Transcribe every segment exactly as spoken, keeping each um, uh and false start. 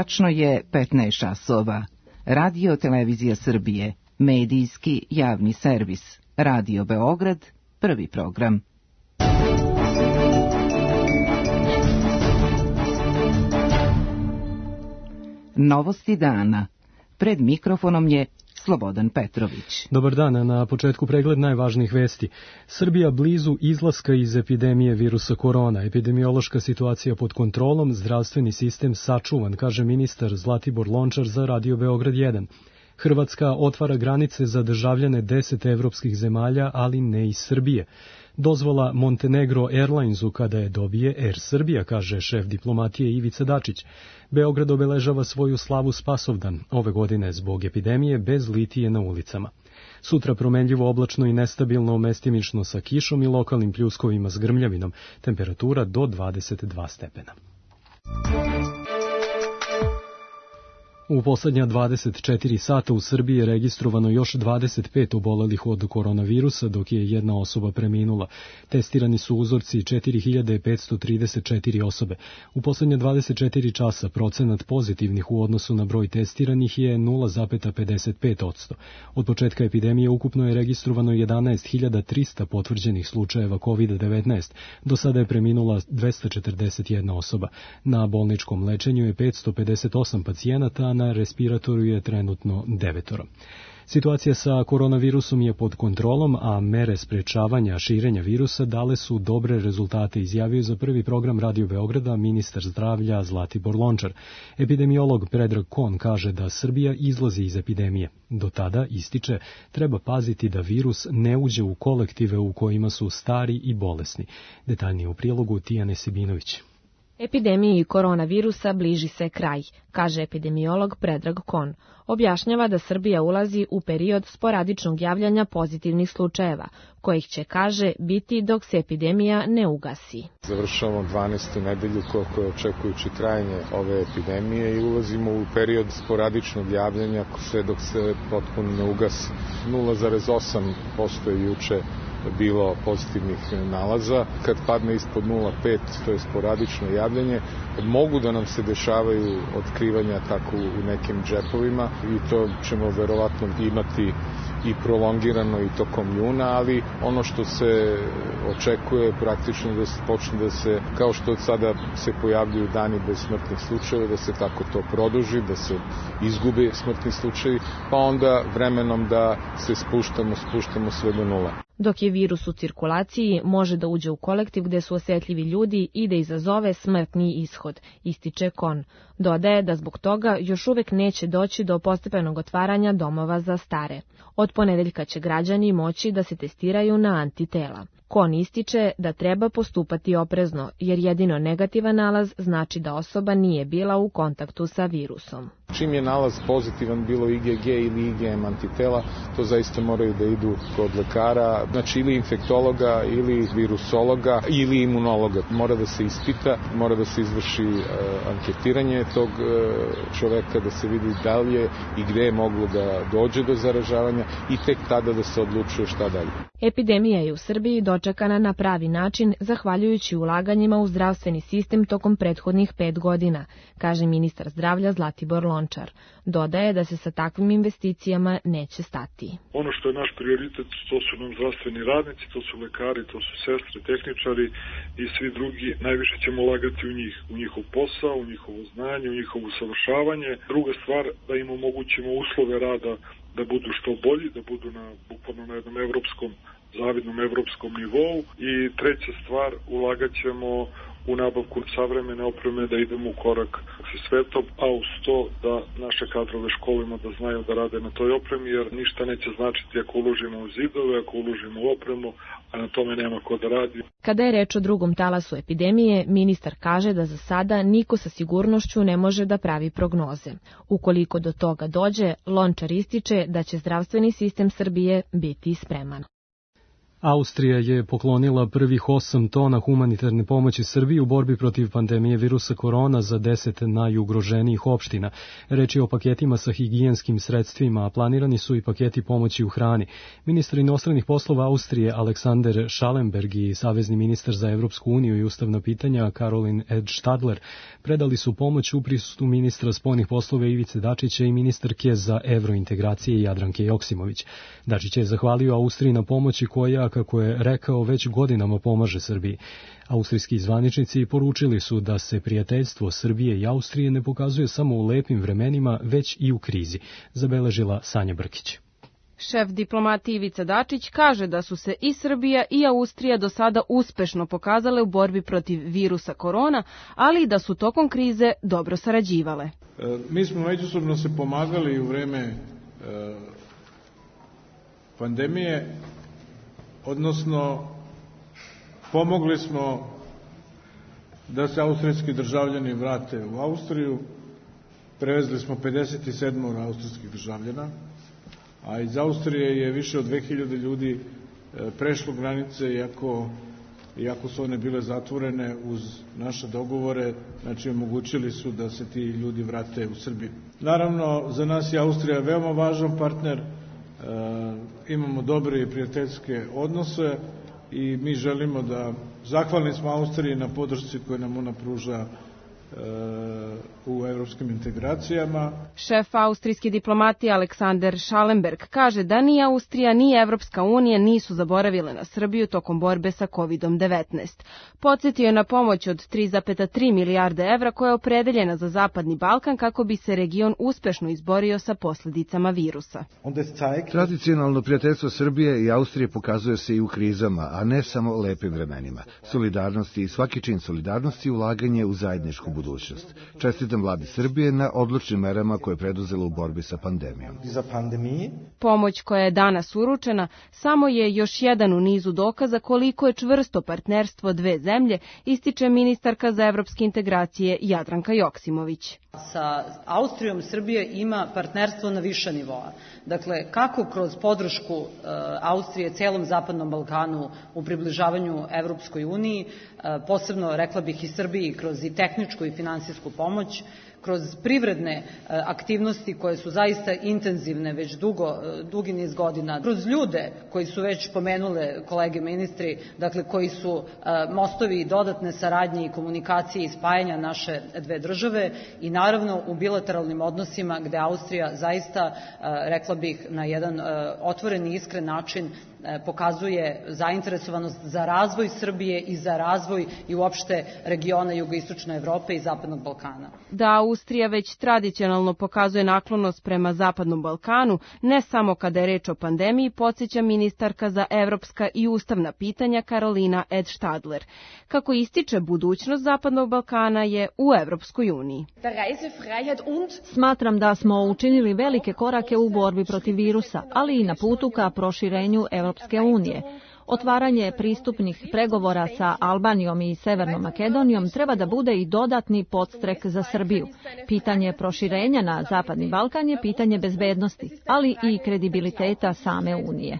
Tačno je petnaest časova. Radio Televizija Srbije, medijski javni servis. Radio Beograd, prvi program. Novosti dana. Pred mikrofonom je Slobodan Petrović. Dobar dan, na početku pregled najvažnijih vesti. Srbija blizu izlaska iz epidemije virusa korona. Epidemiološka situacija pod kontrolom, zdravstveni sistem sačuvan, kaže ministar Zlatibor Lončar za Radio Beograd jedan. Hrvatska otvara granice za državljane deset evropskih zemalja, ali ne iz Srbije. Dozvola Montenegro Airlinesu kada je dobije Air Srbija, kaže šef diplomatije Ivica Dačić. Beograd obeležava svoju slavu Spasovdan, ove godine zbog epidemije bez litije na ulicama. Sutra promenljivo oblačno i nestabilno, mestimično sa kišom i lokalnim pljuskovima s grmljavinom, temperatura do dvadeset dva stepena. U poslednja dvadeset četiri sata u Srbiji je registrovano još dvadeset pet obolelih od koronavirusa, dok je jedna osoba preminula. Testirani su uzorci četiri hiljade petsto trideset četiri osobe. U poslednja dvadeset četiri časa procenat pozitivnih u odnosu na broj testiranih je nula zarez pedeset pet posto. Od početka epidemije ukupno je registrovano jedanaest hiljada trista potvrđenih slučajeva kovid devetnaest. Do sada je preminula dvesta četrdeset jedna osoba. Na bolničkom lečenju je petsto pedeset osam pacijenata, na respiratoru je trenutno devetoro. Situacija sa koronavirusom je pod kontrolom, a mere sprečavanja širenja virusa dale su dobre rezultate, izjavio za prvi program Radio Beograda ministar zdravlja Zlatibor Lončar. Epidemiolog Predrag Kon kaže da Srbija izlazi iz epidemije. Do tada, ističe, treba paziti da virus ne uđe u kolektive u kojima su stari i bolesni. Detaljnije u prilogu Tijane Sibinović. Epidemiji koronavirusa bliži se kraj, kaže epidemiolog Predrag Kon. Objašnjava da Srbija ulazi u period sporadičnog javljanja pozitivnih slučajeva, kojih će, kaže, biti dok se epidemija ne ugasi. Završavamo dvanaestu nedelju koliko je očekujući trajanje ove epidemije i ulazimo u period sporadičnog javljanja sve dok se potpuno ne ugasi. nula zarez osam posto je juče bilo pozitivnih nalaza. Kad padne ispod nula zarez pet, to je sporadično javljanje, mogu da nam se dešavaju otkrivanja tako u nekim džepovima i to ćemo verovatno imati i prolongirano i tokom juna, ali ono što se očekuje praktično da se počne da se, kao što od sada se pojavljuju dani bez smrtnih slučajeva, da se tako to produži, da se izgube smrtni slučajevi, pa onda vremenom da se spuštamo, spuštamo sve do nula. Dok je virus u cirkulaciji, može da uđe u kolektiv gde su osetljivi ljudi i da izazove smrtni ishod, ističe Kon. Dodaje da zbog toga još uvek neće doći do postepenog otvaranja domova za stare. Od ponedeljka će građani moći da se testiraju na antitela. Kon ističe da treba postupati oprezno, jer jedino negativan nalaz znači da osoba nije bila u kontaktu sa virusom. Čim je nalaz pozitivan, bilo I G G ili I G M antitela, to zaista moraju da idu kod lekara, znači ili infektologa, ili virusologa, ili imunologa. Mora da se ispita, mora da se izvrši uh, anketiranje tog uh, čoveka, da se vidi da li je i gde je moglo da dođe do zaražavanja i tek tada da se odlučuje šta dalje. Epidemija je u Srbiji dočekana na pravi način, zahvaljujući ulaganjima u zdravstveni sistem tokom prethodnih pet godina, kaže ministar zdravlja Zlatibor Lončar. Dodaje da se sa takvim investicijama neće stati. Ono što je naš prioritet, to su nam zdravstveni radnici, to su lekari, to su sestre, tehničari i svi drugi. Najviše ćemo ulagati u njih, u njihov posao, u njihovo znanje, u njihovo usavršavanje. Druga stvar, da im omogućimo uslove rada da budu što bolji, da budu na, bukvalno na jednom evropskom, zavidnom evropskom nivou. I treća stvar, ulagat ćemo u nabavku savremene opreme, da idemo u korak sa svetom, a uz to da naše kadrove školimo da znaju da rade na toj opremi, jer ništa neće značiti ako uložimo u zidove, ako uložimo u opremu, a na tome nema ko da radi. Kada je reč o drugom talasu epidemije, ministar kaže da za sada niko sa sigurnošću ne može da pravi prognoze. Ukoliko do toga dođe, Lončar ističe da će zdravstveni sistem Srbije biti spreman. Austrija je poklonila prvih osam tona humanitarne pomoći Srbiji u borbi protiv pandemije virusa korona za deset najugroženijih opština. Reč je o paketima sa higijenskim sredstvima, a planirani su i paketi pomoći u hrani. Ministar inostranih poslova Austrije Alexander Schallenberg i savezni ministar za Evropsku uniju i ustavna pitanja Caroline Edstadler predali su pomoć u prisustvu ministra spoljnih poslova Ivice Dačića i ministarke za evrointegracije Jadranke Joksimović. Dačić je zahvalio Austriji na pomoći koja, kako je rekao, već godinama pomaže Srbiji. Austrijski zvaničnici poručili su da se prijateljstvo Srbije i Austrije ne pokazuje samo u lepim vremenima, već i u krizi, zabeležila Sanja Brkić. Šef diplomatije Ivica Dačić kaže da su se i Srbija i Austrija do sada uspešno pokazale u borbi protiv virusa korona, ali i da su tokom krize dobro sarađivale. E, mi smo međusobno se pomagali u vreme e, pandemije, odnosno pomogli smo da se austrijski državljani vrate u Austriju. Prevezli smo pedeset sedam austrijskih državljana, a iz Austrije je više od dve hiljade ljudi prešlo granice, iako, iako su one bile zatvorene uz naše dogovore, znači omogućili su da se ti ljudi vrate u Srbiju. Naravno, za nas je Austrija veoma važan partner, e, imamo dobre i prijateljske odnose i mi želimo da zahvalni smo Austriji na podršci koju nam ona pruža u evropskim integracijama. Šef austrijske diplomatije Alexander Schallenberg kaže da ni Austrija ni Evropska unija nisu zaboravile na Srbiju tokom borbe sa kovidom devetnaest. Podsjetio je na pomoć od tri zarez tri milijarde evra koja je opredeljena za Zapadni Balkan kako bi se region uspešno izborio sa posljedicama virusa. Tradicionalno prijateljstvo Srbije i Austrije pokazuje se i u krizama, a ne samo lepim vremenima. Solidarnost i svaki čin solidarnosti ulaganje u zajedničku budućnost. Čestitam vladi Srbije na odlučnim merama koje je preduzela u borbi sa pandemijom. Pomoć koja je danas uručena samo je još jedan u nizu dokaza koliko je čvrsto partnerstvo dve zemlje, ističe ministarka za evropske integracije Jadranka Joksimović. Sa Austrijom Srbija ima partnerstvo na više nivoa. Dakle, kako kroz podršku e, Austrije celom Zapadnom Balkanu u približavanju Evropskoj uniji, e, posebno, rekla bih, i Srbiji kroz i tehničku i finansijsku pomoć, kroz privredne aktivnosti koje su zaista intenzivne već dugo, dugi niz godina, kroz ljude koji su već pomenule kolege ministri, dakle koji su mostovi i dodatne saradnje i komunikacije i spajanja naše dve države i naravno u bilateralnim odnosima gde Austrija zaista, rekla bih, na jedan otvoren i iskren način pokazuje zainteresovanost za razvoj Srbije i za razvoj i uopšte regiona jugoistočne Evrope i Zapadnog Balkana. Da Austrija već tradicionalno pokazuje naklonost prema Zapadnom Balkanu, ne samo kada je reč o pandemiji, podsjeća ministarka za evropska i ustavna pitanja Karolina Edstadler. Kako ističe, budućnost Zapadnog Balkana je u Evropskoj uniji. Smatram da smo učinili velike korake u borbi protiv virusa, ali i na putu ka proširenju Evropske unije. Otvaranje pristupnih pregovora sa Albanijom i Severnom Makedonijom treba da bude i dodatni podstrek za Srbiju. Pitanje proširenja na Zapadni Balkan je pitanje bezbednosti, ali i kredibiliteta same Unije.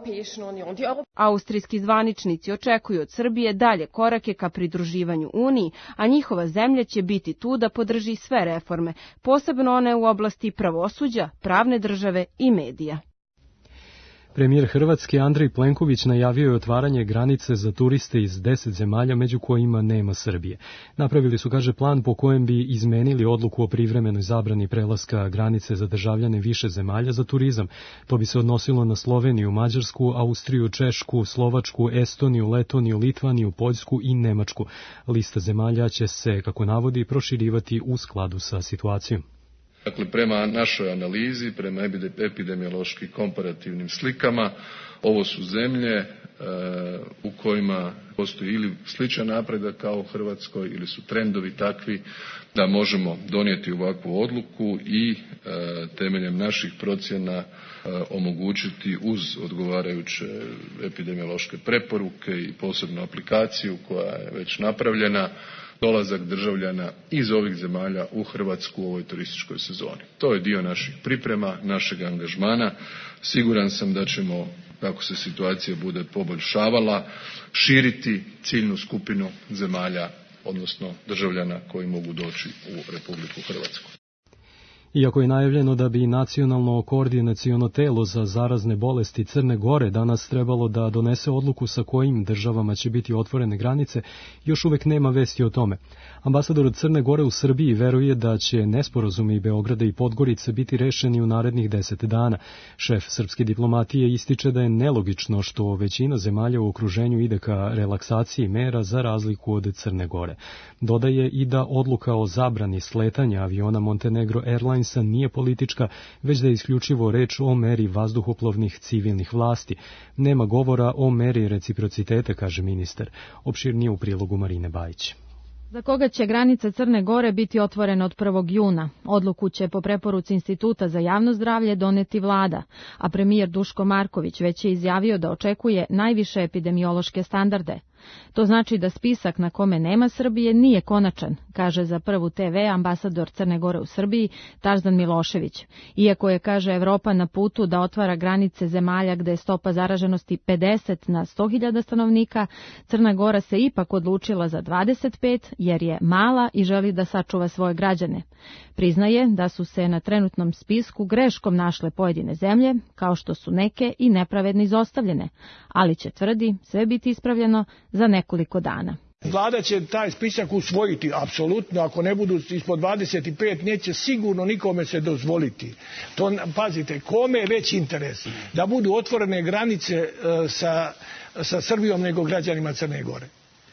Austrijski zvaničnici očekuju od Srbije dalje korake ka pridruživanju Uniji, a njihova zemlja će biti tu da podrži sve reforme, posebno one u oblasti pravosuđa, pravne države i medija. Premijer Hrvatske Andrej Plenković najavio je otvaranje granice za turiste iz deset zemalja, među kojima nema Srbije. Napravili su, kaže, plan po kojem bi izmenili odluku o privremenoj zabrani prelaska granice za državljane više zemalja za turizam. To bi se odnosilo na Sloveniju, Mađarsku, Austriju, Češku, Slovačku, Estoniju, Letoniju, Litvaniju, Poljsku i Nemačku. Lista zemalja će se, kako navodi, proširivati u skladu sa situacijom. Dakle, prema našoj analizi, prema epidemiološki komparativnim slikama, ovo su zemlje e, u kojima postoji ili sličan napredak kao u Hrvatskoj ili su trendovi takvi da možemo donijeti ovakvu odluku i e, temeljem naših procjena e, omogućiti uz odgovarajuće epidemiološke preporuke i posebnu aplikaciju koja je već napravljena dolazak državljana iz ovih zemalja u Hrvatsku u ovoj turističkoj sezoni. To je dio naših priprema, našeg angažmana. Siguran sam da ćemo kako se situacija bude poboljšavala, širiti ciljnu skupinu zemalja, odnosno državljana koji mogu doći u Republiku Hrvatsku. Iako je najavljeno da bi nacionalno koordinaciono telo za zarazne bolesti Crne Gore danas trebalo da donese odluku sa kojim državama će biti otvorene granice, još uvek nema vesti o tome. Ambasador Crne Gore u Srbiji veruje da će nesporazumi Beograda i Podgorice biti rešeni u narednih deset dana. Šef srpske diplomatije ističe da je nelogično što većina zemalja u okruženju ide ka relaksaciji mera za razliku od Crne Gore. Dodaje i da odluka o zabrani sletanja aviona Montenegro Airlines nije politička, već da je isključivo reč o meri vazduhoplovnih civilnih vlasti. Nema govora o meri reciprociteta, kaže ministar. Opširnije u prilogu Marine Bajić. Za koga će granice Crne Gore biti otvorene od prvog juna? Odluku će po preporuci Instituta za javno zdravlje doneti vlada, a premijer Duško Marković već je izjavio da očekuje najviše epidemiološke standarde. To znači da spisak na kome nema Srbije nije konačan, kaže za Prvu te ve ambasador Crne Gore u Srbiji Tarzan Milošević. Iako je, kaže, Evropa na putu da otvara granice zemalja gde je stopa zaraženosti pedeset na sto hiljada stanovnika, Crna Gora se ipak odlučila za dvadeset pet jer je mala i želi da sačuva svoje građane. Priznaje da su se na trenutnom spisku greškom našle pojedine zemlje, kao što su neke i nepravedno izostavljene, ali će, tvrdi, sve biti ispravljeno za nekoliko dana. Vlada će taj spisak usvojiti, apsolutno, ako ne budu ispod dvadeset pet, neće sigurno nikome se dozvoliti. To, pazite, kome je već interes da budu otvorene granice e, sa, sa Srbijom nego građanima Crne Gore.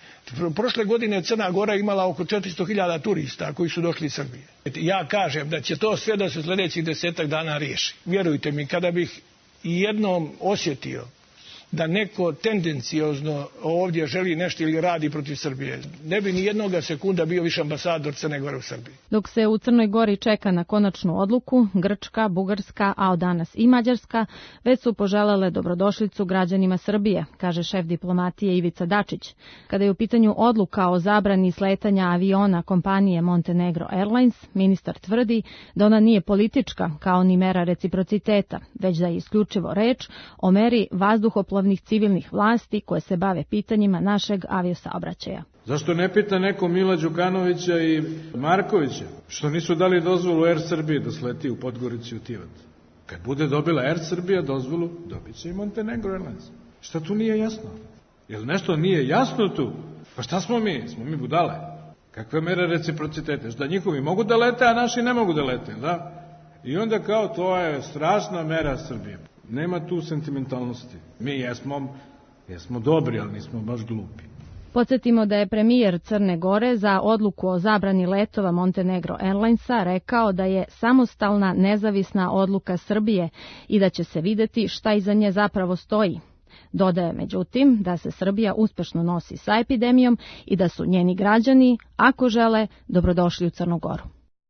Prošle godine Crna Gora imala oko četiristo hiljada turista koji su došli iz Srbije. Ja kažem da će to sve da se sljedećih desetak dana riješi. Vjerujte mi, kada bih i jednom osjetio da neko tendenciozno ovdje želi nešto ili radi protiv Srbije, ne bi ni jednoga sekunda bio više ambasador Crne Gore u Srbiji. Dok se u Crnoj Gori čeka na konačnu odluku, Grčka, Bugarska, a od danas i Mađarska već su poželele dobrodošlicu građanima Srbije, kaže šef diplomatije Ivica Dačić. Kada je u pitanju odluka o zabrani sletanja aviona kompanije Montenegro Airlines, ministar tvrdi da ona nije politička kao ni mera reciprociteta, već da je isključivo reč o meri vazduhoplovnih civilnih vlasti koje se bave pitanjima našeg aviosaobraćaja. Zašto ne pita neko Mila Đukanovića i Markovića? Što nisu dali dozvolu Air Srbije da sleti u Podgorici u Tivat? Kad bude dobila Air Srbija dozvolu, dobit će i Montenegro Airlines. Šta tu nije jasno? Jel nešto nije jasno tu? Pa šta smo mi? Smo mi budale? Kakve mere reciprocitete? Šta njihovi mogu da lete, a naši ne mogu da lete, da? I onda kao to je strašna mera Srbije. Nema tu sentimentalnosti. Mi jesmo, jesmo dobri, ali nismo baš glupi. Podsjetimo da je premijer Crne Gore za odluku o zabrani letova Montenegro Airlinesa rekao da je samostalna nezavisna odluka Srbije i da će se videti šta iza nje zapravo stoji. Dodaje, međutim, da se Srbija uspešno nosi sa epidemijom i da su njeni građani, ako žele, dobrodošli u Crnu Goru.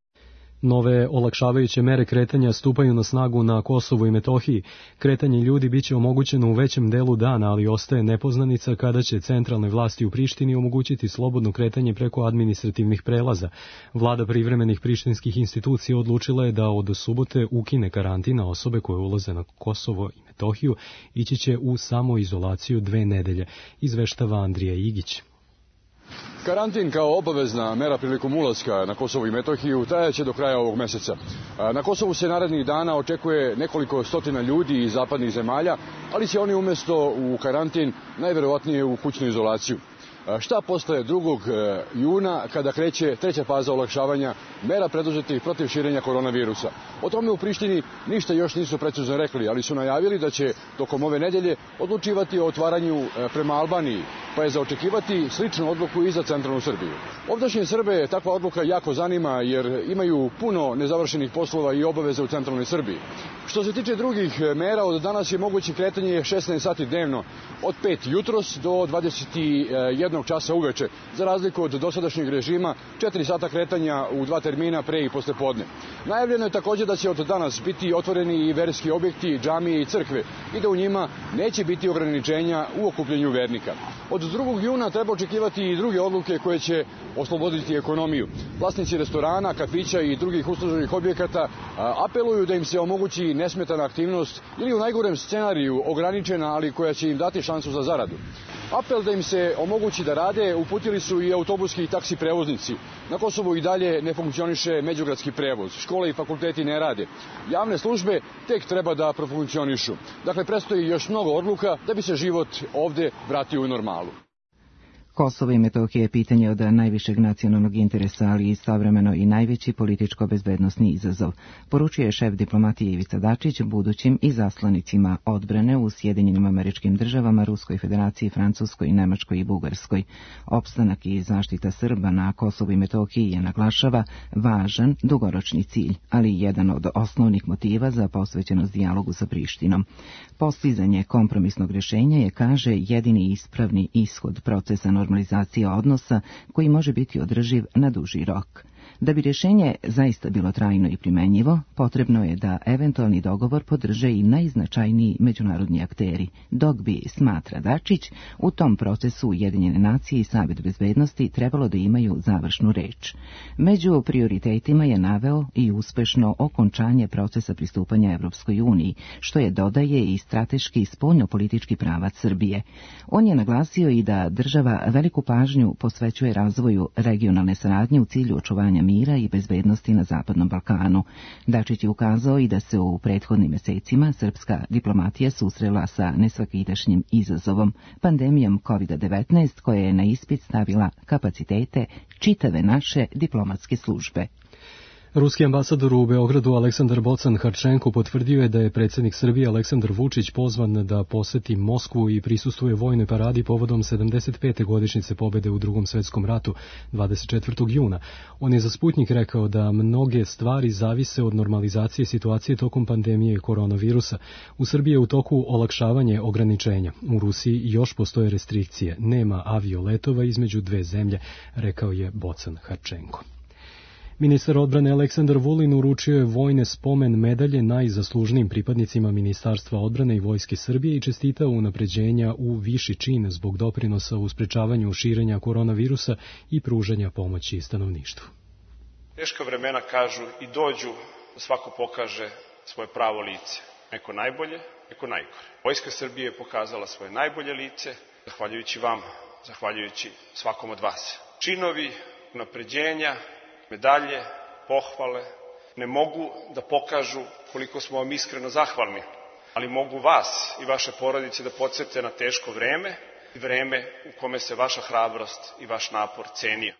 Nove olakšavajuće mere kretanja stupaju na snagu na Kosovu i Metohiji. Kretanje ljudi biće omogućeno u većem delu dana, ali ostaje nepoznanica kada će centralne vlasti u Prištini omogućiti slobodno kretanje preko administrativnih prelaza. Vlada privremenih prištinskih institucija odlučila je da od subote ukine karantin na osobe koje ulaze na Kosovo i Metohiju, ići će u samoizolaciju dve nedelje, izveštava Andrija Igić. Karantin kao obavezna mera prilikom ulaska na Kosovo i Metohiju trajaće do kraja ovog meseca. Na Kosovu se narednih dana očekuje nekoliko stotina ljudi iz zapadnih zemalja, ali će oni umjesto u karantin najverovatnije u kućnu izolaciju. Šta postaje drugog juna kada kreće treća faza olakšavanja mera preduzetih protiv širenja koronavirusa? O tome u Prištini ništa još nisu precizno rekli, ali su najavili da će tokom ove nedelje odlučivati o otvaranju prema Albaniji, pa je za očekivati sličnu odluku i za centralnu Srbiju. Ovdašnje Srbe takva odluka jako zanima jer imaju puno nezavršenih poslova i obaveza u centralnoj Srbiji. Što se tiče drugih mera, od danas je moguće kretanje šesnaest sati dnevno, od pet jutros do dvadeset jedne jednog časa uveče, za razliku od dosadašnjeg režima četiri sata kretanja u dva termina pre i posle podne. Najavljeno je također da će od danas biti otvoreni i verski objekti, džamije i crkve i da u njima neće biti ograničenja u okupljenju vernika. Od drugog juna treba očekivati i druge odluke koje će osloboditi ekonomiju. Vlasnici restorana, kafića i drugih uslužnih objekata apeluju da im se omogući nesmetana aktivnost ili u najgorem scenariju ograničena, ali koja će im dati šansu za zaradu. Apel da im se omogući da rade uputili su i autobuski i taksi prevoznici. Na Kosovu i dalje ne funkcioniše međugradski prevoz, škole i fakulteti ne rade. Javne službe tek treba da profunkcionišu. Dakle, predstoji još mnogo odluka da bi se život ovde vratio u normalu. Kosovo i Metohija je pitanje od najvišeg nacionalnog interesa, ali i istovremeno i najveći političko-bezbednosni izazov, poručuje šef diplomatije Ivica Dačić budućim izaslanicima odbrane u Sjedinjenim Američkim Državama, Ruskoj Federaciji, Francuskoj, Nemačkoj i Bugarskoj. Opstanak i zaštita Srba na Kosovu i Metohiji je, naglašava, važan dugoročni cilj, ali i jedan od osnovnih motiva za posvećenost dijalogu sa Prištinom. Postizanje kompromisnog rješenja je, kaže, jedini ispravni ishod procesa normalizacije odnosa koji može biti održiv na duži rok. Da bi rješenje zaista bilo trajno i primenjivo, potrebno je da eventualni dogovor podrže i najznačajniji međunarodni akteri, dok bi, smatra Dačić, u tom procesu Ujedinjene nacije i Savet bezbednosti trebalo da imaju završnu reč. Među prioritetima je naveo i uspešno okončanje procesa pristupanja Evropskoj uniji, što je, dodaje, i strateški spoljnopolitički pravac Srbije. On je naglasio i da država veliku pažnju posvećuje razvoju regionalne saradnje u cilju očuvanja mira i bezbednosti na Zapadnom Balkanu. Dačić je ukazao i da se u prethodnim mesecima srpska diplomatija susrela sa nesvakidašnjim izazovom, pandemijom kovid devetnaest, koja je na ispit stavila kapacitete čitave naše diplomatske službe. Ruski ambasador u Beogradu Aleksandar Bocan-Harčenko potvrdio je da je predsjednik Srbije Aleksandar Vučić pozvan da poseti Moskvu i prisustvuje vojnoj paradi povodom sedamdeset pete godišnjice pobjede u Drugom svjetskom ratu dvadeset četvrtog juna. On je za Sputnik rekao da mnoge stvari zavise od normalizacije situacije tokom pandemije koronavirusa. U Srbiji je u toku olakšavanje ograničenja. U Rusiji još postoje restrikcije. Nema avioletova između dve zemlje, rekao je Bocan-Harčenko. Ministar odbrane Aleksandar Vulin uručio je vojne spomen medalje najzaslužnijim pripadnicima Ministarstva odbrane i Vojske Srbije i čestitao unapređenja u viši čin zbog doprinosa u sprečavanju širenja koronavirusa i pružanja pomoći stanovništvu. Teška vremena kažu i dođu da svako pokaže svoje pravo lice. Neko najbolje, neko najgore. Vojska Srbije je pokazala svoje najbolje lice, zahvaljujući vama, zahvaljujući svakom od vas. Činovi, unapređenja, medalje, pohvale ne mogu da pokažu koliko smo vam iskreno zahvalni, ali mogu vas i vaše porodice da podsjete na teško vreme i vreme u kome se vaša hrabrost i vaš napor cenio.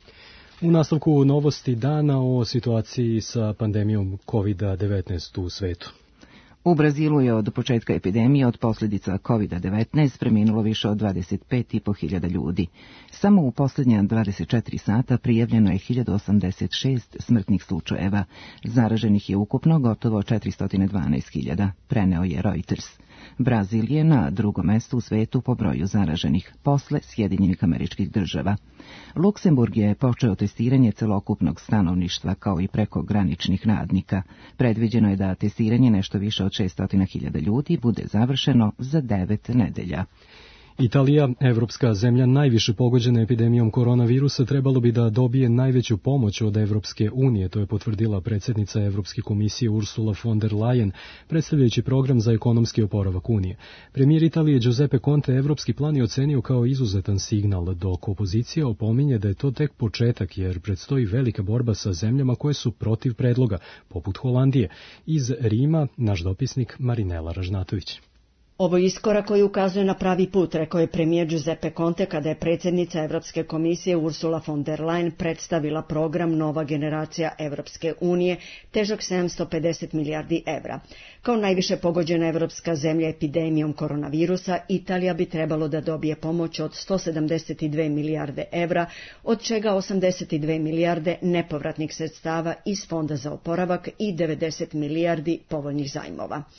U nastavku novosti dana o situaciji sa pandemijom kovid devetnaest u svetu. U Brazilu je od početka epidemije od posljedica kovid devetnaest preminulo više od dvadeset pet i po hiljada ljudi. Samo u posljednja dvadeset četiri sata prijavljeno je hiljadu osamdeset šest smrtnih slučajeva. Zaraženih je ukupno gotovo četiristo dvanaest hiljada, preneo je Reuters. Brazil je na drugom mestu u svetu po broju zaraženih, posle Sjedinjenih Američkih Država. Luksemburg je počeo testiranje celokupnog stanovništva kao i prekograničnih radnika. Predviđeno je da testiranje nešto više od šesto hiljada ljudi bude završeno za devet nedelja. Italija, evropska zemlja najviše pogođena epidemijom koronavirusa, trebalo bi da dobije najveću pomoć od Evropske unije, to je potvrdila predsjednica Evropske komisije Ursula von der Leyen, predstavljajući program za ekonomski oporavak Unije. Premijer Italije Giuseppe Conte evropski plan je ocenio kao izuzetan signal, dok opozicija opominje da je to tek početak, jer predstoji velika borba sa zemljama koje su protiv predloga, poput Holandije. Iz Rima, naš dopisnik Marinela Ražnatović. Ovo je iskorak koji ukazuje na pravi put, rekao je premijer Giuseppe Conte kada je predsjednica Evropske komisije Ursula von der Leyen predstavila program Nova generacija Evropske unije, težak sedamsto pedeset milijardi evra. Kao najviše pogođena evropska zemlja epidemijom koronavirusa, Italija bi trebalo da dobije pomoć od sto sedamdeset dve milijarde evra, od čega osamdeset dve milijarde nepovratnih sredstava iz Fonda za oporavak i devedeset milijardi povoljnih zajmova.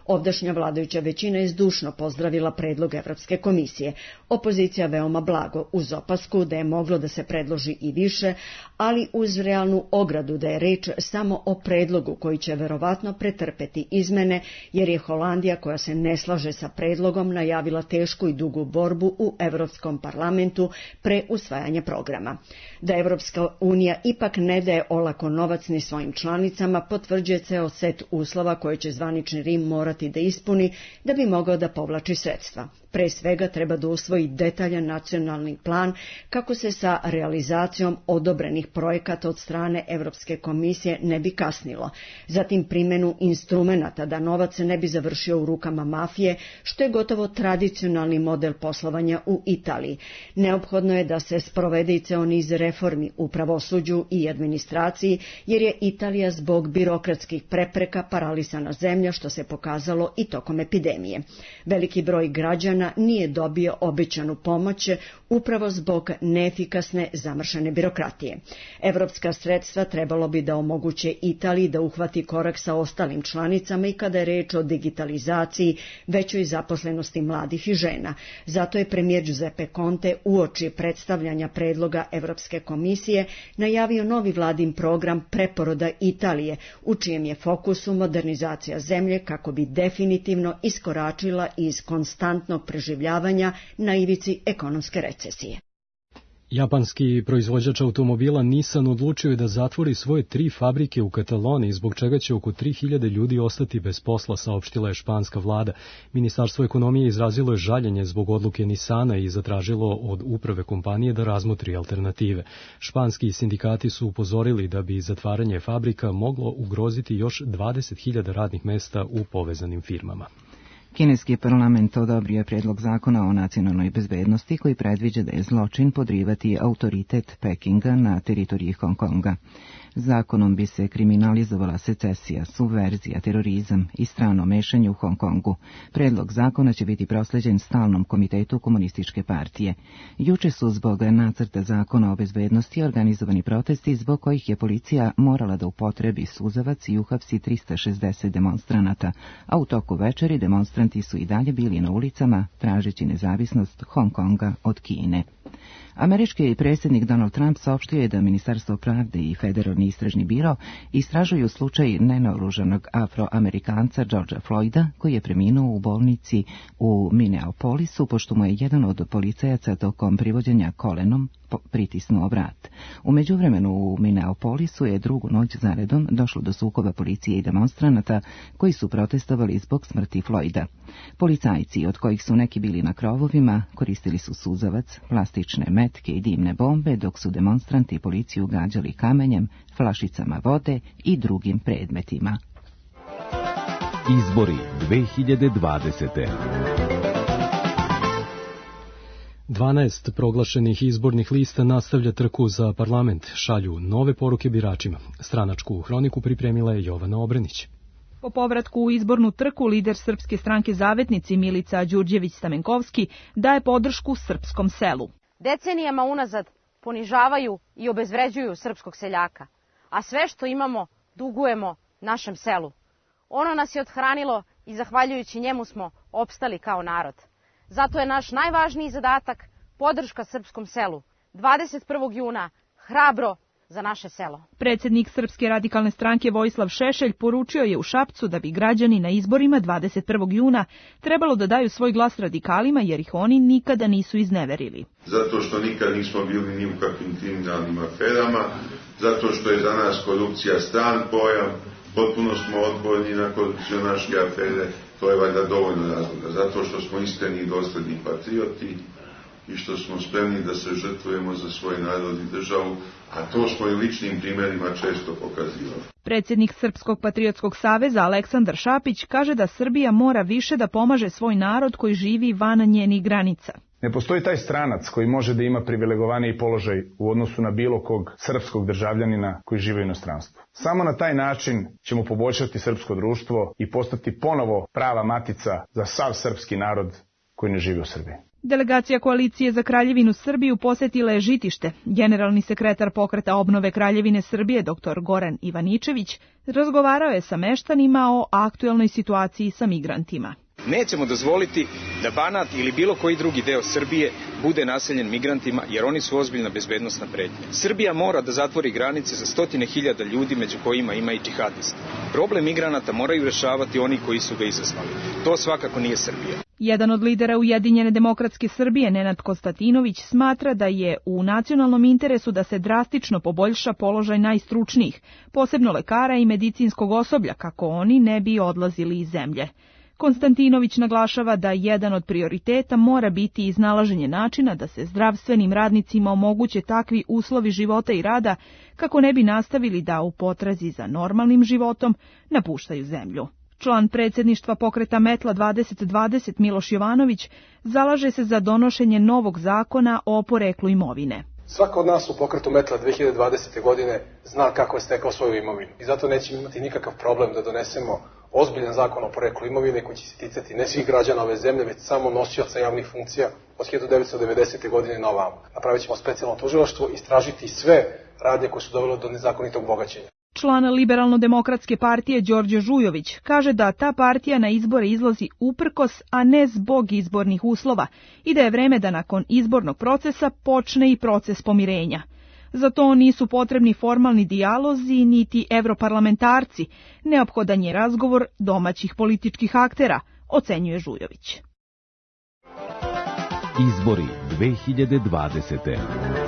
Ovdašnja vladajuća većina je zdušno pozdravila predlog Evropske komisije. Opozicija veoma blago, uz opasku da je moglo da se predloži i više, ali uz realnu ogradu da je reč samo o predlogu koji će verovatno pretrpeti izmene, jer je Holandija, koja se ne slaže sa predlogom, najavila tešku i dugu borbu u Evropskom parlamentu pre usvajanja programa. Da Evropska unija ipak ne daje olako novac ni svojim članicama, potvrđuje ceo set uslova koje će zvanični Rim morati da ispuni da bi mogao da povlači sredstva. Pre svega treba da usvoji detaljan nacionalni plan kako se sa realizacijom odobrenih projekata od strane Evropske komisije ne bi kasnilo. Zatim primenu instrumenata da novac ne bi završio u rukama mafije, što je gotovo tradicionalni model poslovanja u Italiji. Neophodno je da se sprovede i ceo niz reformi u pravosuđu i administraciji, jer je Italija zbog birokratskih prepreka paralisana zemlja, što se pokazalo i tokom epidemije. Veliki broj građana nije dobio obećanu pomoć upravo zbog neefikasne zamršene birokratije. Evropska sredstva trebalo bi da omoguće Italiji da uhvati korak sa ostalim članicama i kada je reč o digitalizaciji, većoj zaposlenosti mladih i žena. Zato je premijer Giuseppe Conte uoči predstavljanja predloga Evropske komisije najavio novi vladin program preporoda Italije, u čijem je fokusu modernizacija zemlje kako bi definitivno iskoračila iz konstantnog preživljavanja na ivici ekonomske recesije. Japanski proizvođač automobila Nissan odlučio je da zatvori svoje tri fabrike u Kataloniji, zbog čega će oko tri hiljade ljudi ostati bez posla, saopštila je španska vlada. Ministarstvo ekonomije izrazilo je žaljenje zbog odluke Nissana i zatražilo od uprave kompanije da razmotri alternative. Španski sindikati su upozorili da bi zatvaranje fabrika moglo ugroziti još dvadeset hiljada radnih mesta u povezanim firmama. Kineski parlament odobrio je prijedlog zakona o nacionalnoj bezbednosti koji predviđa da je zločin podrivati autoritet Pekinga na teritoriji Hong Konga. Zakonom bi se kriminalizovala secesija, subverzija, terorizam i strano mešanje u Hong Kongu. Predlog zakona će biti prosleđen stalnom komitetu komunističke partije. Juče su zbog nacrta zakona o bezbednosti organizovani protesti zbog kojih je policija morala da upotrebi suzavac i uhapsi trista šezdeset demonstranata, a u toku večeri demonstranti su i dalje bili na ulicama tražeći nezavisnost Hong Konga od Kine. Američki predsjednik Donald Trump saopštio je da Ministarstvo pravde i Federalni istražni biro istražuju slučaj nenaoružanog afroamerikanca Georgea Floyda, koji je preminuo u bolnici u Minneapolisu, pošto mu je jedan od policajaca tokom privođenja kolenom pritisnuo vrat. U međuvremenu u Minneapolisu je drugu noć zaredom došlo do sukoba policije i demonstranata koji su protestovali zbog smrti Floyda. Policajci, od kojih su neki bili na krovovima, koristili su suzavac, plastične metke i dimne bombe, dok su demonstranti policiju gađali kamenjem, flašicama vode i drugim predmetima. Izbori dve hiljade dvadesete. dvanaest proglašenih izbornih lista nastavlja trku za parlament, šalju nove poruke biračima. Stranačku hroniku pripremila je Jovana Obrenić. Po povratku u izbornu trku, lider Srpske stranke Zavetnici Milica Đurđević-Stamenkovski daje podršku srpskom selu. Decenijama unazad ponižavaju i obezvređuju srpskog seljaka, a sve što imamo dugujemo našem selu. Ono nas je othranilo i zahvaljujući njemu smo opstali kao narod. Zato je naš najvažniji zadatak podrška srpskom selu. dvadeset prvog juna hrabro za naše selo. Predsjednik Srpske radikalne stranke Vojislav Šešelj poručio je u Šapcu da bi građani na izborima dvadeset prvog juna trebalo da daju svoj glas radikalima, jer ih oni nikada nisu izneverili. Zato što nikad nismo bili ni u kakvim kriminalnim aferama, zato što je za nas korupcija stran pojam, potpuno smo otporni na korupcionaške afere, to je valjda dovoljno razloga, zato što smo iskreni i dosledni patrioti i što smo spremni da se žrtvujemo za svoj narod i državu, a to smo i ličnim primjerima često pokazivali. Predsjednik Srpskog patriotskog saveza Aleksandar Šapić kaže da Srbija mora više da pomaže svoj narod koji živi van njenih granica. Ne postoji taj stranac koji može da ima privilegovaniji položaj u odnosu na bilo kog srpskog državljanina koji živi u inostranstvu. Samo na taj način ćemo poboljšati srpsko društvo i postati ponovo prava matica za sav srpski narod koji ne živi u Srbiji. Delegacija koalicije za Kraljevinu Srbiju posetila je Žitište. Generalni sekretar Pokreta obnove Kraljevine Srbije, dr Goran Ivaničević, razgovarao je sa meštanima o aktuelnoj situaciji sa migrantima. Nećemo dozvoliti da Banat ili bilo koji drugi deo Srbije bude naseljen migrantima, jer oni su ozbiljna bezbednosna pretnja. Srbija mora da zatvori granice za stotine hiljada ljudi, među kojima ima i džihadista. Problem migranata moraju rešavati oni koji su ga izazvali. To svakako nije Srbija. Jedan od lidera Ujedinjene demokratske Srbije, Nenad Konstantinović, smatra da je u nacionalnom interesu da se drastično poboljša položaj najstručnijih, posebno lekara i medicinskog osoblja, kako oni ne bi odlazili iz zemlje. Konstantinović naglašava da jedan od prioriteta mora biti iznalaženje načina da se zdravstvenim radnicima omoguće takvi uslovi života i rada kako ne bi nastavili da u potrazi za normalnim životom napuštaju zemlju. Član predsjedništva Pokreta Metla dvadeset dvadeset Miloš Jovanović zalaže se za donošenje novog zakona o poreklu imovine. Svako od nas u Pokretu Metla dve hiljade dvadesete. godine zna kako je stekao svoju imovinu i zato nećemo imati nikakav problem da donesemo ozbiljan zakon o poreklu imovine koji će se ticati ne svih građana ove zemlje, već samo nosioca javnih funkcija od hiljadu devetsto devedesete. godine na ovamo. Napravit ćemo specijalno tužilaštvo i istražiti sve radnje koje su dovele do nezakonitog bogaćenja. Član Liberalno-demokratske partije Đorđe Žujović kaže da ta partija na izbore izlazi uprkos, a ne zbog izbornih uslova i da je vreme da nakon izbornog procesa počne i proces pomirenja. Za to nisu potrebni formalni dijalozi niti evroparlamentarci, neophodan je razgovor domaćih političkih aktera, ocenjuje Žujović. Izbori dve hiljade dvadesete.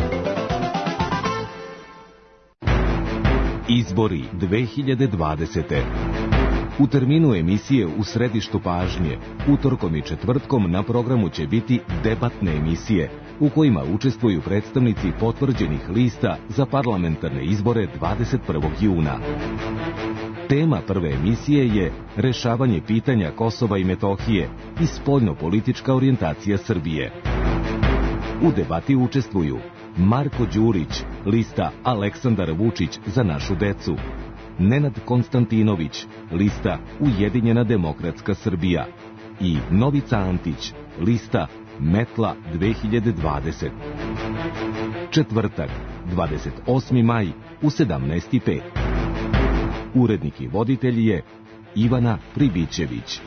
Izbori dve hiljade dvadesete. U terminu emisije U središtu pažnje, utorkom i četvrtkom na programu će biti debatne emisije, u kojima učestvuju predstavnici potvrđenih lista za parlamentarne izbore dvadeset prvog juna. Tema prve emisije je rešavanje pitanja Kosova i Metohije i spoljno-politička orijentacija Srbije. U debati učestvuju Marko Đurić, lista Aleksandar Vučić za našu decu, Nenad Konstantinović, lista Ujedinjena demokratska Srbija i Novica Antić, lista Metla dve hiljade dvadeset. Četvrtak, dvadeset osmi maj u sedamnaest i pet. Urednik i voditelj je Ivana Pribićević.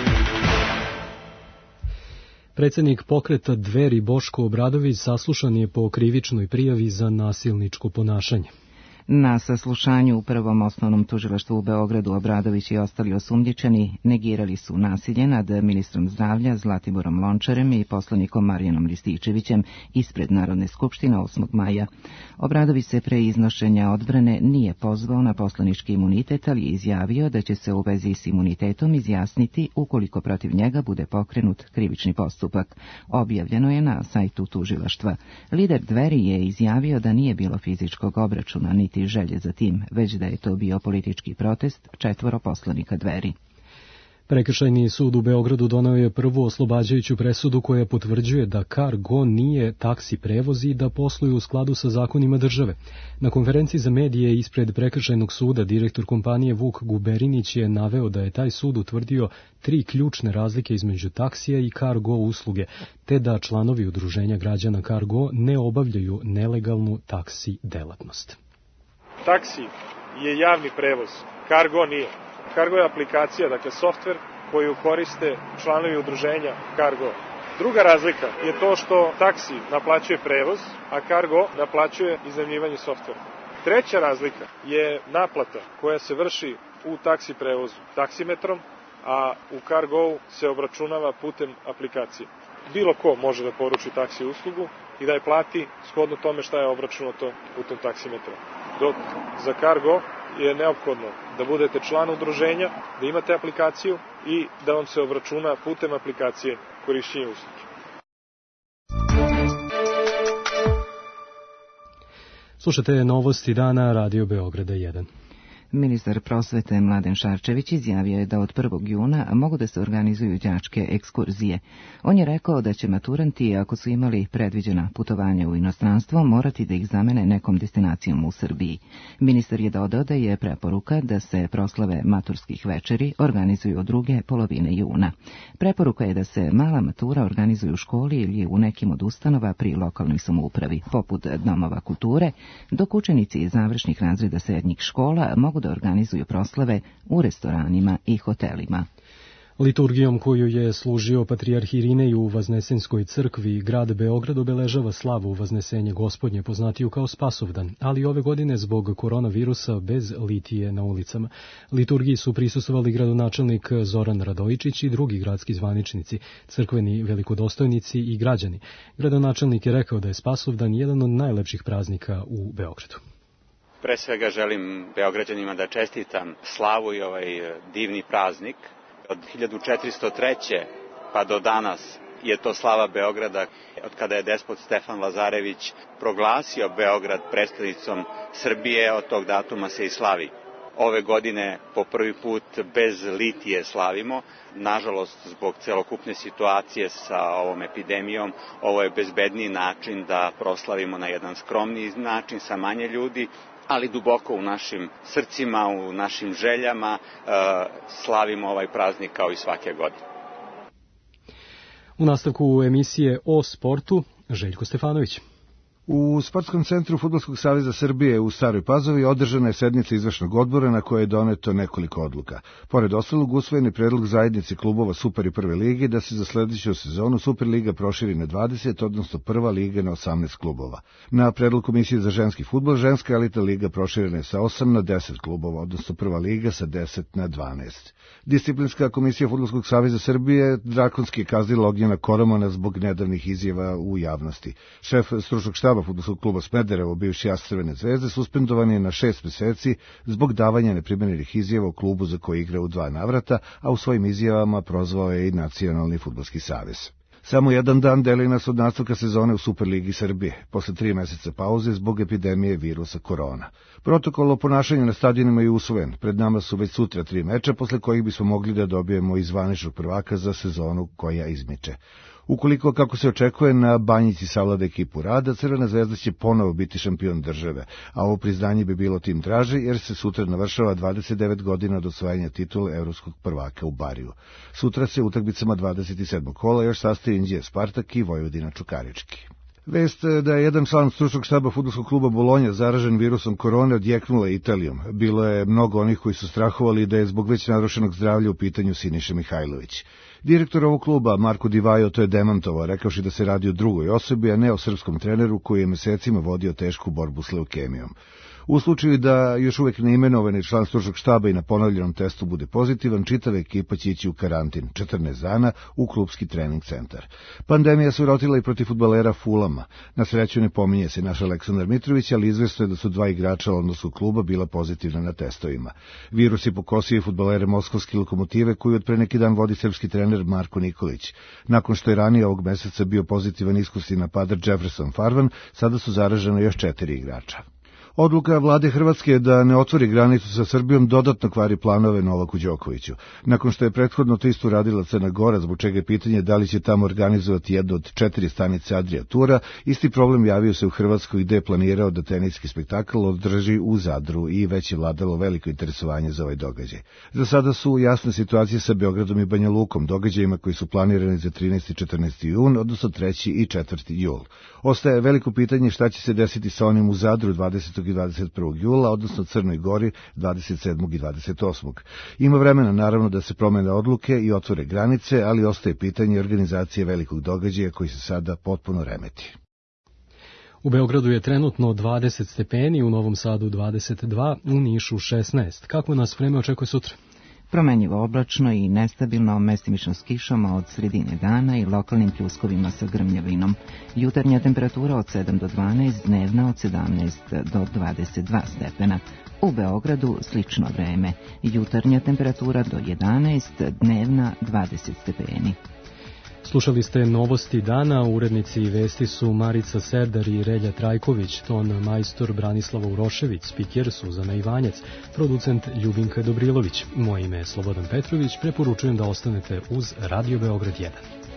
Predsjednik Pokreta Dveri Boško Obradović saslušan je po krivičnoj prijavi za nasilničko ponašanje. Na saslušanju u Prvom osnovnom tužilaštvu u Beogradu Obradović i ostali osumnjičeni negirali su nasilje nad ministrom zdravlja Zlatiborom Lončarem i poslanikom Marijanom Rističevićem ispred Narodne skupštine osmog maja. Obradović se pre iznošenja odbrane nije pozvao na poslanički imunitet, ali je izjavio da će se u vezi s imunitetom izjasniti ukoliko protiv njega bude pokrenut krivični postupak. Objavljeno je na sajtu tužilaštva. Lider Dveri je izjavio da nije bilo fizičkog obračuna niti želje za tim, već da je to bio politički protest četvoro poslanika Dveri. Prekršajni sud u Beogradu doneo je prvu oslobađajuću presudu koja potvrđuje da Cargo nije taksi prevoz i da posluje u skladu sa zakonima države. Na konferenciji za medije ispred Prekršajnog suda direktor kompanije Vuk Guberinić je naveo da je taj sud utvrdio tri ključne razlike između taksija i Cargo usluge, te da članovi udruženja građana Cargo ne obavljaju nelegalnu taksi delatnost. Taksi je javni prevoz, Cargo nije. Cargo je aplikacija, dakle softver koju koriste članovi udruženja Cargo. Druga razlika je to što taksi naplaćuje prevoz, a Cargo naplaćuje iznajmljivanje softvera. Treća razlika je naplata koja se vrši u taksi prevozu taksimetrom, a u Cargo se obračunava putem aplikacije. Bilo ko može da poruči taksi uslugu i da je plati shodno tome šta je obračunato putem taksimetra. Dok za Cargo je neophodno da budete član udruženja, da imate aplikaciju i da vam se obračuna putem aplikacije korišćenje usluge. Slušajte novosti dana Radio Beograda jedan. Ministar prosvete Mladen Šarčević izjavio je da od prvog juna mogu da se organizuju đačke ekskurzije. On je rekao da će maturanti, ako su imali predviđena putovanja u inostranstvo, morati da ih zamene nekom destinacijom u Srbiji. Ministar je dodao da je preporuka da se proslave maturskih večeri organizuju od druge polovine juna. Preporuka je da se mala matura organizuju u školi ili u nekim od ustanova pri lokalnoj samoupravi, poput domova kulture, dok učenici iz završnih razreda srednjih škola mogu da organizuju proslave u restoranima i hotelima. Liturgijom koju je služio patrijarh Irinej u Vaznesenskoj crkvi, grad Beograd obeležava slavu Vaznesenje Gospodnje, poznatiju kao Spasovdan, ali ove godine zbog koronavirusa bez litije na ulicama. Liturgiji su prisustvovali gradonačelnik Zoran Radojičić i drugi gradski zvaničnici, crkveni velikodostojnici i građani. Gradonačelnik je rekao da je Spasovdan jedan od najlepših praznika u Beogradu. Pre svega želim Beograđanima da čestitam slavu i ovaj divni praznik. Od hiljadu četiristo treće pa do danas je to slava Beograda, od kada je despot Stefan Lazarević proglasio Beograd prestonicom Srbije, od tog datuma se i slavi. Ove godine po prvi put bez litije slavimo. Nažalost, zbog celokupne situacije sa ovom epidemijom, ovo je bezbedniji način da proslavimo na jedan skromniji način sa manje ljudi, ali duboko u našim srcima, u našim željama slavimo ovaj praznik kao i svake godine. U nastavku emisije o sportu, Željko Stefanović. U Sportskom centru Fudbalskog saveza Srbije u Staroj Pazovi održana je sednica izvršnog odbora na kojoj je doneto nekoliko odluka. Pored ostalog, usvojen je predlog zajednice klubova Super i Prve lige da se za sledeću sezonu Superliga proširi na dvadeset, odnosno Prva liga na osamnaest klubova. Na predlog Komisije za ženski fudbal, ženska elita liga proširena je sa osam na deset klubova, odnosno Prva liga sa deset na dvanaest. Disciplinska komisija Fudbalskog saveza Srbije drakonski je kaznila Ognjena Koromana zbog nedavnih izjava u javnosti. Šef stručnog štaba Fudbalskog kluba Smederevo, bivši as Crvene zvezde, suspendovan je na šest meseci zbog davanja neprimerenih izjava u klubu za koji igra u dva navrata, a u svojim izjavama prozvao je i Nacionalni fudbalski savez. Samo jedan dan deli nas od nastavka sezone u Superligi Srbije, posle tri meseca pauze zbog epidemije virusa korona. Protokol o ponašanju na stadionima je usvojen. Pred nama su već sutra tri meča, posle kojih bismo mogli da dobijemo i zvaničnog prvaka za sezonu koja izmiče. Ukoliko, kako se očekuje, na Banjici savlada ekipu rada, Crvena zvezda će ponovo biti šampion države, a ovo priznanje bi bilo tim draže jer se sutra navršava dvadeset devet godina od osvajanja titule evropskog prvaka u Bariju. Sutra se utakmicama dvadeset sedmog kola još sastaje Inđija Spartak i Vojvodina Čukarički. Vest da je jedan član stručnog štaba fudbalskog kluba Bolonja zaražen virusom korone odjeknula Italijom. Bilo je mnogo onih koji su strahovali da je zbog već narušenog zdravlja u pitanju Siniša Mihajlović. Direktor ovog kluba, Marko Divajo, to je demantovao, rekavši da se radi o drugoj osobi, a ne o srpskom treneru koji je mesecima vodio tešku borbu s leukemijom. U slučaju da još uvek neimenovani član stručnog štaba i na ponovljenom testu bude pozitivan, čitava ekipa će ići u karantin, četrnaest dana, u klubski trening centar. Pandemija se urotila i protiv fudbalera Fulama. Na sreću ne pominje se naš Aleksandar Mitrović, ali izvesno je da su dva igrača odnosu kluba bila pozitivna na testovima. Virus je pokosio i fudbalere Moskovske Lokomotive, koju od pre neki dan vodi srpski trener Marko Nikolić. Nakon što je ranije ovog meseca bio pozitivan iskusni napadač Jefferson Farvan, sada su zaraženo još četiri igrača. Odluka vlade Hrvatske da ne otvori granicu sa Srbijom dodatno kvari planove Novaku Đokoviću. Nakon što je prethodno to isto radila Crna Gora, zbog čega je pitanje da li će tamo organizovati jednu od četiri stanice Adria Tura, isti problem javio se u Hrvatskoj gde je planirao da teniski spektakl održi u Zadru i već je vladalo veliko interesovanje za ovaj događaj. Za sada su jasne situacije sa Beogradom i Banja Lukom, događajima koji su planirani za trinaesti i četrnaesti jun, odnosno treći i četvrti jul. Ostaje veliko pitanje šta će se desiti sa onim u Zadru dvadesetog i dvadeset prvog jula, odnosno Crnoj Gori dvadeset sedmog i dvadeset osmog Ima vremena naravno da se promene odluke i otvore granice, ali ostaje pitanje organizacije velikog događaja koji se sada potpuno remeti. U Beogradu je trenutno dvadeset stepeni, u Novom Sadu dvadeset dva, u Nišu šesnaest. Kako nas vreme očekuje sutra? Promenjivo oblačno i nestabilno, mestimično s kišom od sredine dana i lokalnim pljuskovima sa grmljavinom. Jutarnja temperatura od sedam do dvanaest, dnevna od sedamnaest do dvadeset dva stepena. U Beogradu slično vreme. Jutarnja temperatura do jedanaest, dnevna dvadeset stepeni. Slušali ste novosti dana, urednici i vesti su Marica Serdar i Relja Trajković, ton majstor Branislava Urošević, spiker Suzana Ivanjec, producent Ljubinka Dobrilović. Moje ime je Slobodan Petrović, preporučujem da ostanete uz Radio Beograd jedan.